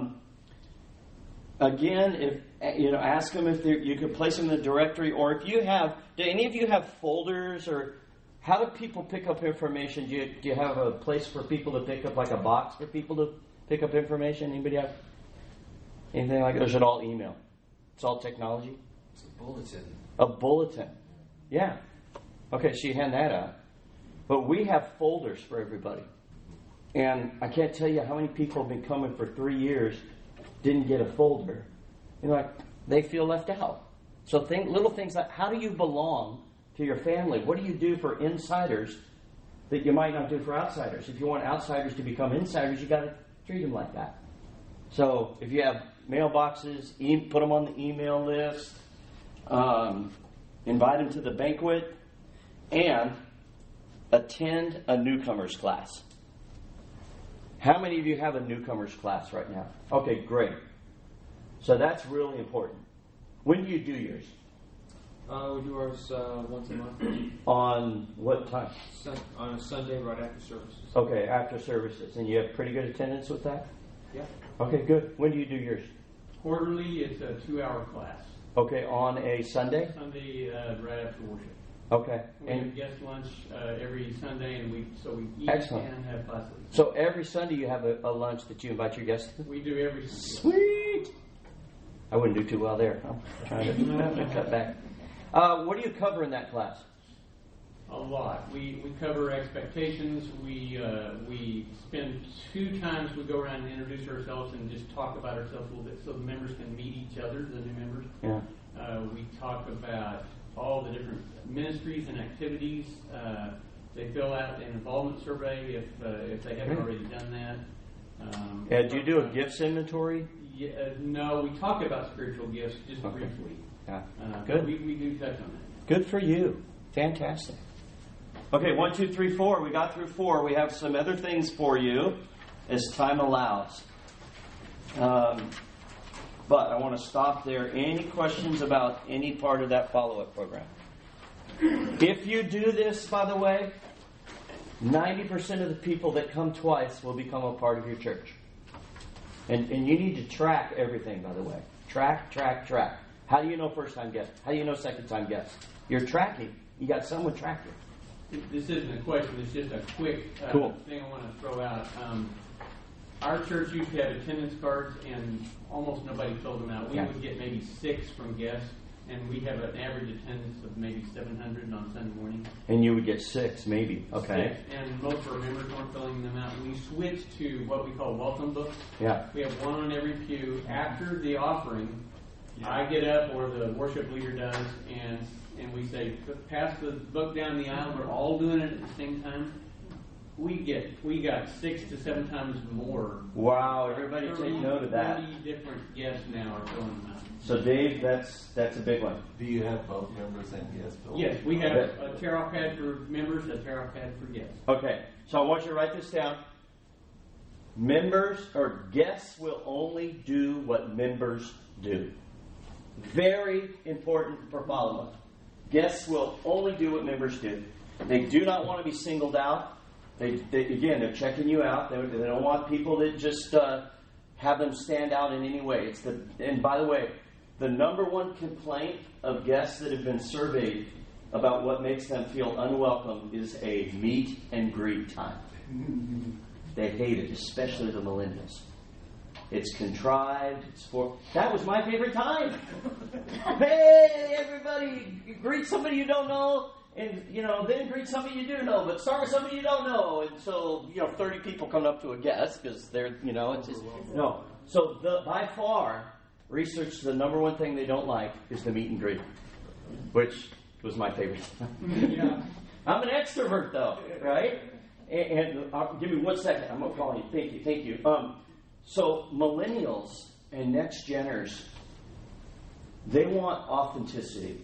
Again, if ask them if you could place them in the directory, or if you have. Do any of you have folders, or how do people pick up information? Do you have a place for people to pick up, like a box for people to pick up information? Anybody have anything like that? Or is it all email? It's all technology? It's a bulletin. A bulletin. Yeah. Okay, so you hand that out. But we have folders for everybody. And I can't tell you how many people have been coming for 3 years, didn't get a folder. They feel left out. So little things like, how do you belong to your family? What do you do for insiders that you might not do for outsiders? If you want outsiders to become insiders, you got to treat them like that. So if you have mailboxes, put them on the email list, invite them to the banquet, and attend a newcomers class. How many of you have a newcomers class right now? Okay, great. So that's really important. When do you do yours? We do ours once a month. On what time? On a Sunday right after services. Okay, after services. And you have pretty good attendance with that? Yeah. Okay, good. When do you do yours? Quarterly, it's a 2-hour class. Okay, on a Sunday? Sunday, right after worship. Okay. We have guest lunch every Sunday, and we eat Excellent. and have classes. So every Sunday you have a lunch that you invite your guests to? We do every Sunday. Sweet! I wouldn't do too well there. I'm trying to cut back. What do you cover in that class? A lot. We cover expectations. We spend 2 times, we go around and introduce ourselves and just talk about ourselves a little bit so the members can meet each other, the new members. Yeah. We talk about all the different ministries and activities. They fill out an involvement survey if they haven't already done that. Do you do a gifts inventory? No, we talk about spiritual gifts just briefly. Yeah. Good. We do touch on that. Good for you. Fantastic. Okay, 1, 2, 3, 4. We got through 4. We have some other things for you as time allows. But I want to stop there. Any questions about any part of that follow-up program? If you do this, by the way, 90% of the people that come twice will become a part of your church. And you need to track everything, by the way. Track. How do you know first-time guests? How do you know second-time guests? You're tracking. You got someone tracking. This isn't a question, it's just a quick Cool. thing I want to throw out. Our church used to have attendance cards, and almost nobody filled them out. We Yeah. would get maybe 6 from guests, and we have an average attendance of maybe 700 on Sunday morning. And you would get 6, maybe. Okay. 6, and most of our members weren't filling them out. We switched to what we call welcome books. Yeah. We have one on every pew. After the offering, I get up, or the worship leader does, and we say, pass the book down the aisle. We're all doing it at the same time. We got 6 to 7 times more. Wow, everybody take note of that. 30 different guests now are filling them out. So Dave, that's a big one. Do you have both members and guests? Bill? Yes, we have a tarot pad for members, a tarot pad for guests. Okay, so I want you to write this down. Members or guests will only do what members do. Very important for follow-up. Guests will only do what members do. They do not want to be singled out. They're checking you out. They don't want people that just have them stand out in any way. And by the way, the number one complaint of guests that have been surveyed about what makes them feel unwelcome is a meet and greet time. They hate it, especially the millennials. It's contrived. That was my favorite time. Hey, everybody, greet somebody you don't know, and then greet somebody you do know. But start with somebody you don't know, and so 30 people come up to a guest because they're it's just no. So by far, research the number one thing they don't like is the meet and greet, which was my favorite. Yeah. I'm an extrovert though, right? And give me 1 second. I'm gonna call you. Thank you. So millennials and next geners, they want authenticity.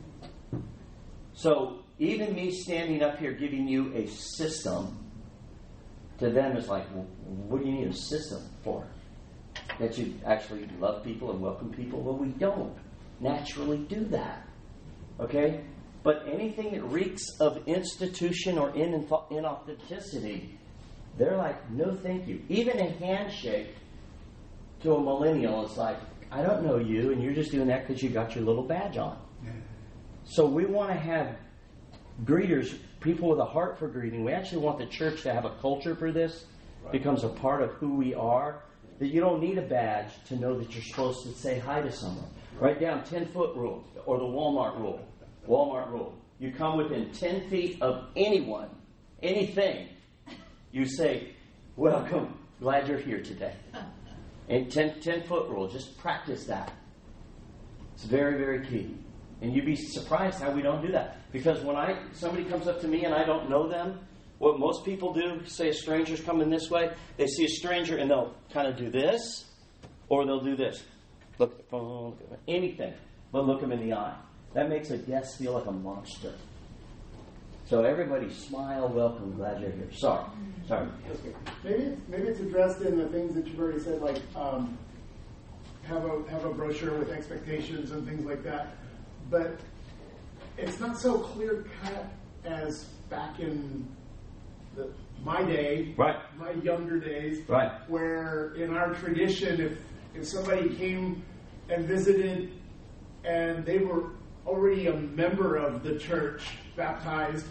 So even me standing up here giving you a system, to them is like, well, what do you need a system for? That you actually love people and welcome people? Well, we don't naturally do that. Okay? But anything that reeks of institution or inauthenticity, they're like, no thank you. Even a handshake to a millennial is like, I don't know you, and you're just doing that because you got your little badge on. So we want to have greeters, people with a heart for greeting. We actually want the church to have a culture for this. Right. Becomes a part of who we are. That you don't need a badge to know that you're supposed to say hi to someone. Write down 10-foot rule, or the Walmart rule. Walmart rule. You come within 10 feet of anyone, anything, you say, welcome, glad you're here today. And 10-foot rule, just practice that. It's very, very key. And you'd be surprised how we don't do that. Because when somebody comes up to me and I don't know them, what most people do, say a stranger's coming this way, they see a stranger and they'll kind of do this, or they'll do this. Look at the phone, anything, but look them in the eye. That makes a guest feel like a monster. So everybody smile, welcome, glad you're here. Sorry. Maybe it's addressed in the things that you've already said, like have a brochure with expectations and things like that. But it's not so clear cut as back in my day, right? My younger days, right? Where in our tradition, if somebody came and visited and they were already a member of the church, baptized,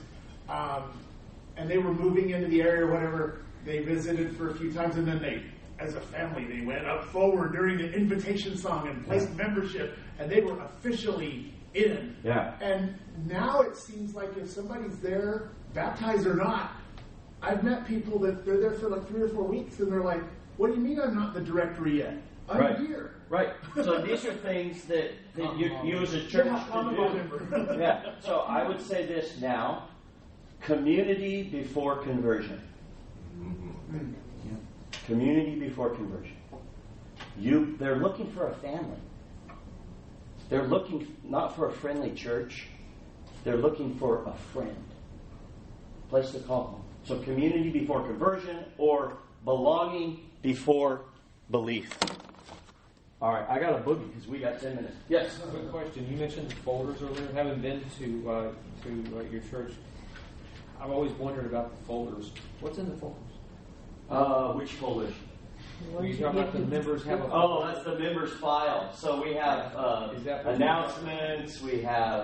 and they were moving into the area or whatever, they visited for a few times, and then they, as a family, they went up forward during the invitation song and placed membership, and they were officially in. Yeah. And now it seems like if somebody's there, baptized or not, I've met people that they're there for like 3 or 4 weeks, and they're like, what do you mean I'm not in the directory yet? I'm here. Right. So these are things that you as a church can do. Yeah. So I would say this now. Community before conversion. Mm-hmm. Yeah. Community before conversion. They're looking for a family. They're looking not for a friendly church. They're looking for a friend. Place to call home. So community before conversion, or belonging before belief. All right, I got a boogie because we got 10 minutes. Yes. Quick question. You mentioned the folders earlier. Having been to your church, I've always wondered about the folders. What's in the folders? Which folders? Were you talking about the members have a folder? Oh, that's the members file. So we have announcements. We have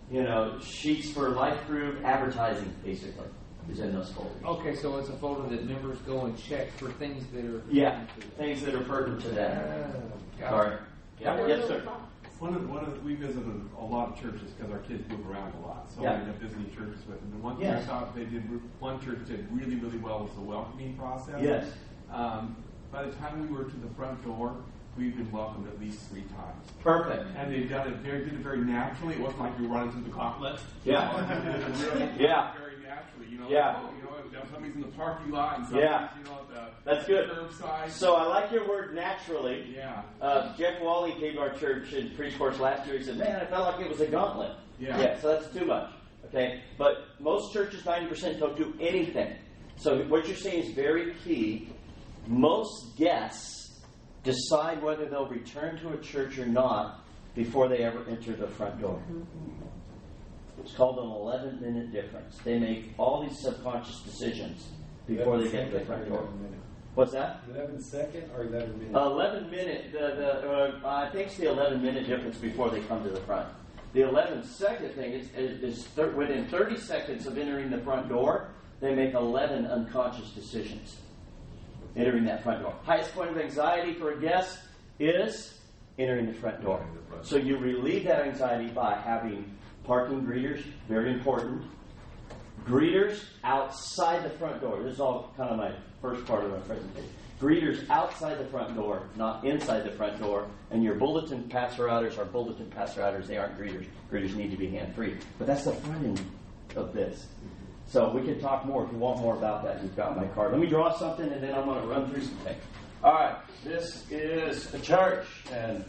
sheets for life group advertising, basically, is in those folders. Okay, so it's a folder that members go and check for things that are... Yeah, things that are pertinent to them. Sorry. Yeah. Yes, sir. We visited a lot of churches because our kids move around a lot, so Yeah. we end up visiting churches with them. And one thing Yes. I thought one church did really, really well was the welcoming process. Yes. By the time we were to the front door, we've been welcomed at least 3 times. Perfect. And they did it very naturally. It wasn't like we were running through the gauntlet. Yeah. Yeah. Very naturally. Yeah. Somebody's in the parking lot and Yeah. That's good. Curbside. So I like your word naturally. Yeah. Jeff Wally came to our church in Preach last year. He said, man, I felt like it was a gauntlet. Yeah. So that's too much. Okay? But most churches, 90%, don't do anything. So what you're saying is very key. Most guests decide whether they'll return to a church or not before they ever enter the front door. It's called an 11-minute difference. They make all these subconscious decisions before they get to the front door. What's that? 11 second or 11 minute? 11 minute. I think it's the 11-minute difference before they come to the front. The 11-second thing is within 30 seconds of entering the front door, they make 11 unconscious decisions entering that front door. Highest point of anxiety for a guest is entering the front door. So you relieve that anxiety by having parking greeters, very important. Greeters outside the front door. This is all kind of my first part of my presentation. Greeters outside the front door, not inside the front door. And your bulletin passer outers are bulletin passer outers. They aren't greeters. Greeters need to be hand-free. But that's the front end of this. So we can talk more. If you want more about that, you've got my card. Let me draw something, and then I'm going to run through some things. All right. This is a church. And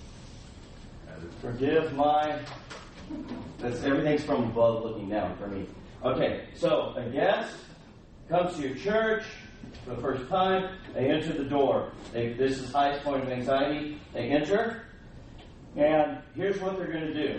forgive my... everything's from above looking down for me. Okay, so a guest comes to your church for the first time. They enter the door. This is highest point of anxiety. They enter, and here's what they're going to do.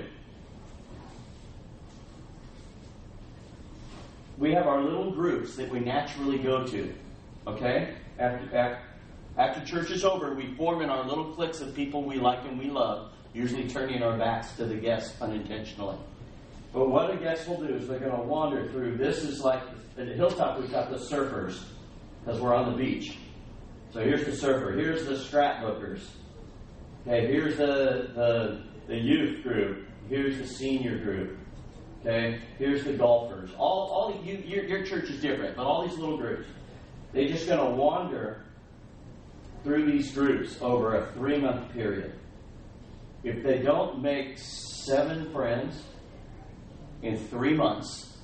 We have our little groups that we naturally go to. Okay? After church is over, we form in our little cliques of people we like and we love, usually turning our backs to the guests unintentionally. But what a guest will do is they're going to wander through. This is like, at the Hilltop, we've got the surfers, because we're on the beach. So here's the surfer. Here's the scrapbookers. Okay, here's the youth group. Here's the senior group. Okay, here's the golfers. Your church is different, but all these little groups. They're just going to wander through these groups over a 3-month period. If they don't make 7 friends in 3 months,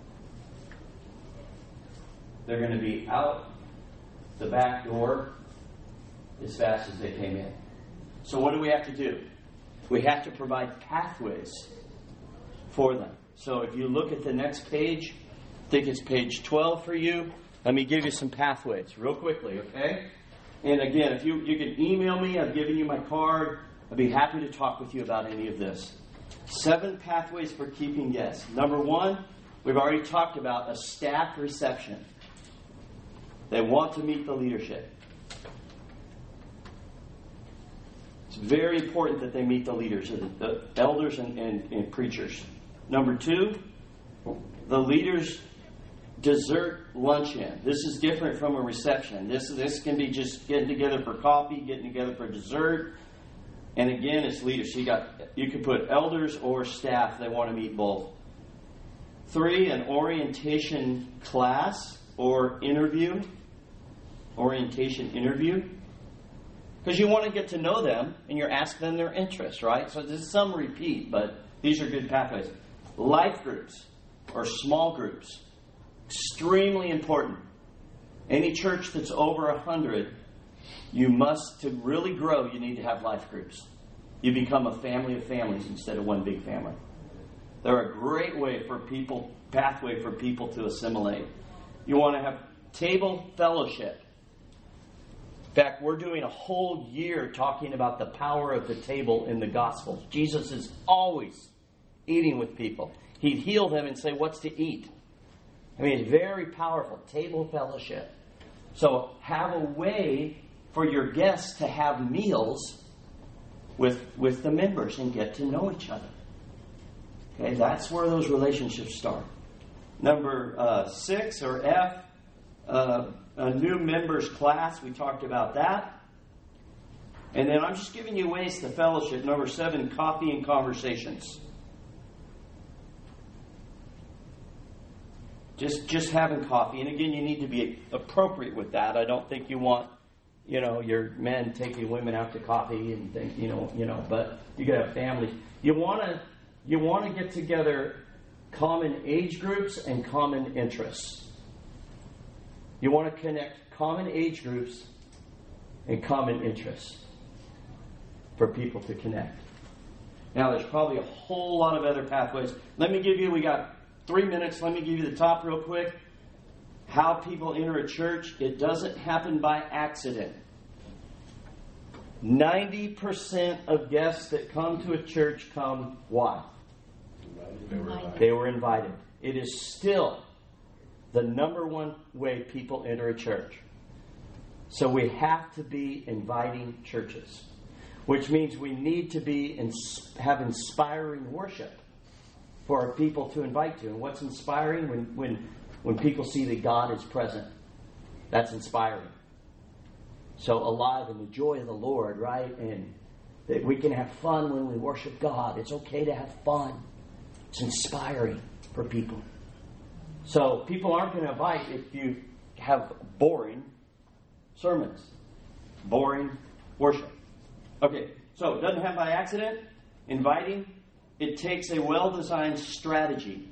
they're going to be out the back door as fast as they came in. So what do we have to do? We have to provide pathways for them. So if you look at the next page, I think it's page 12 for you. Let me give you some pathways real quickly, okay? And again, if you can email me, I've given you my card. I'd be happy to talk with you about any of this. 7 pathways for keeping guests. Number 1, we've already talked about a staff reception. They want to meet the leadership. It's very important that they meet the leaders, the elders and preachers. Number 2, the leaders' dessert luncheon. This is different from a reception. This can be just getting together for coffee, getting together for dessert. And again, it's leaders. You can put elders or staff. They want to meet both. 3, an orientation class or interview. Orientation interview. Because you want to get to know them and you're asking them their interests, right? So there's some repeat, but these are good pathways. Life groups or small groups. Extremely important. Any church that's over 100, to really grow, you need to have life groups. You become a family of families instead of one big family. They're a great pathway for people to assimilate. You want to have table fellowship. In fact, we're doing a whole year talking about the power of the table in the Gospels. Jesus is always eating with people. He'd heal them and say, what's to eat? I mean, it's very powerful. Table fellowship. So have a way for your guests to have meals with the members and get to know each other. Okay, that's where those relationships start. Number 6 or F, a new members class. We talked about that. And then I'm just giving you ways to fellowship. Number 7, coffee and conversations. Just having coffee. And again, you need to be appropriate with that. I don't think you want, your men taking women out to coffee and think, but you got to have families. You want to get together common age groups and common interests. You want to connect common age groups and common interests for people to connect. Now, there's probably a whole lot of other pathways. We got 3 minutes. Let me give you the top real quick. How people enter a church. It doesn't happen by accident. 90% of guests that come to a church come why? They were invited. It is still the number one way people enter a church. So we have to be inviting churches, which means we need to have inspiring worship for our people to invite to. And what's inspiring? When people see that God is present. That's inspiring. So alive in the joy of the Lord, right? And that we can have fun when we worship God. It's okay to have fun. It's inspiring for people. So people aren't going to invite if you have boring sermons, boring worship. Okay, so it doesn't happen by accident. Inviting, it takes a well-designed strategy.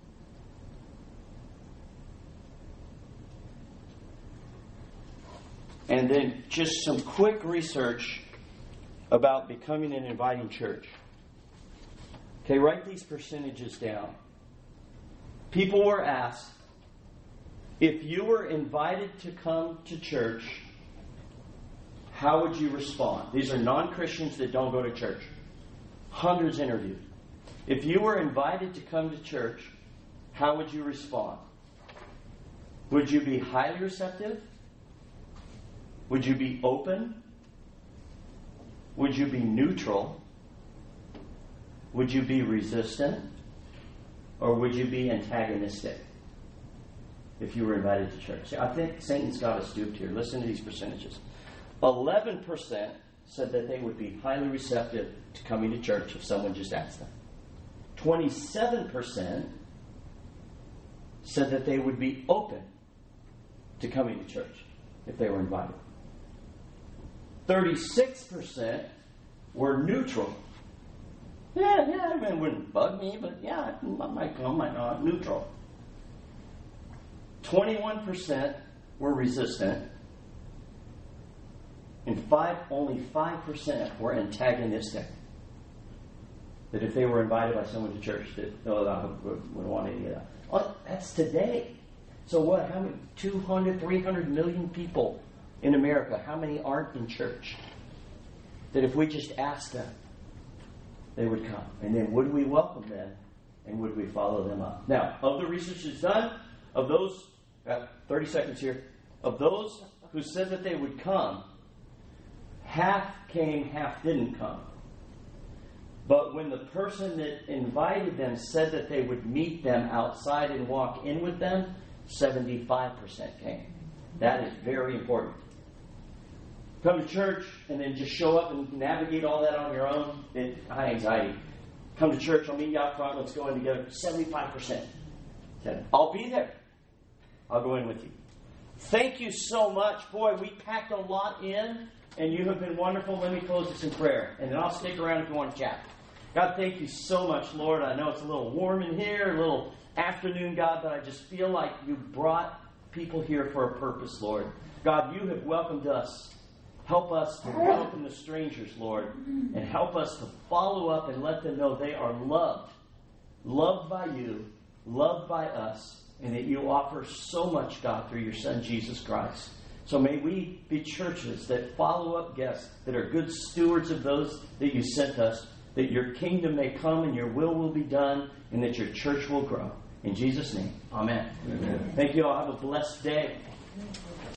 And then just some quick research about becoming an inviting church. Okay, write these percentages down. People were asked, if you were invited to come to church, how would you respond? These are non-Christians that don't go to church. Hundreds interviewed. If you were invited to come to church, how would you respond? Would you be highly receptive? Would you be open? Would you be neutral? Would you be resistant? Or would you be antagonistic if you were invited to church? I think Satan's got us duped here. Listen to these percentages. 11% said that they would be highly receptive to coming to church if someone just asked them. 27% said that they would be open to coming to church if they were invited. 36% were neutral. Yeah, it wouldn't bug me, but yeah, I might come, might not. Neutral. 21% were resistant. And only 5% were antagonistic. That if they were invited by someone to church, that I wouldn't want any of that. Oh, that's today. So what? How many? 200, 300 million people in America. How many aren't in church? That if we just asked them, they would come. And then would we welcome them? And would we follow them up? Now, of the research that's done, of those, 30 seconds here, of those who said that they would come, half came, half didn't come. But when the person that invited them said that they would meet them outside and walk in with them, 75% came. That is very important. Come to church and then just show up and navigate all that on your own. High anxiety. Come to church, I'll meet you out front, let's go in together. 75% said, I'll be there. I'll go in with you. Thank you so much. Boy, we packed a lot in, and you have been wonderful. Let me close this in prayer, and then I'll stick around if you want to chat. God, thank you so much, Lord. I know it's a little warm in here, a little afternoon, God, but I just feel like you brought people here for a purpose, Lord. God, you have welcomed us. Help us to welcome the strangers, Lord, and help us to follow up and let them know they are loved. Loved by you, loved by us, and that you offer so much, God, through your Son, Jesus Christ. So may we be churches that follow up guests, that are good stewards of those that you sent us, that your kingdom may come and your will be done, and that your church will grow. In Jesus' name, amen. Amen. Thank you all. Have a blessed day.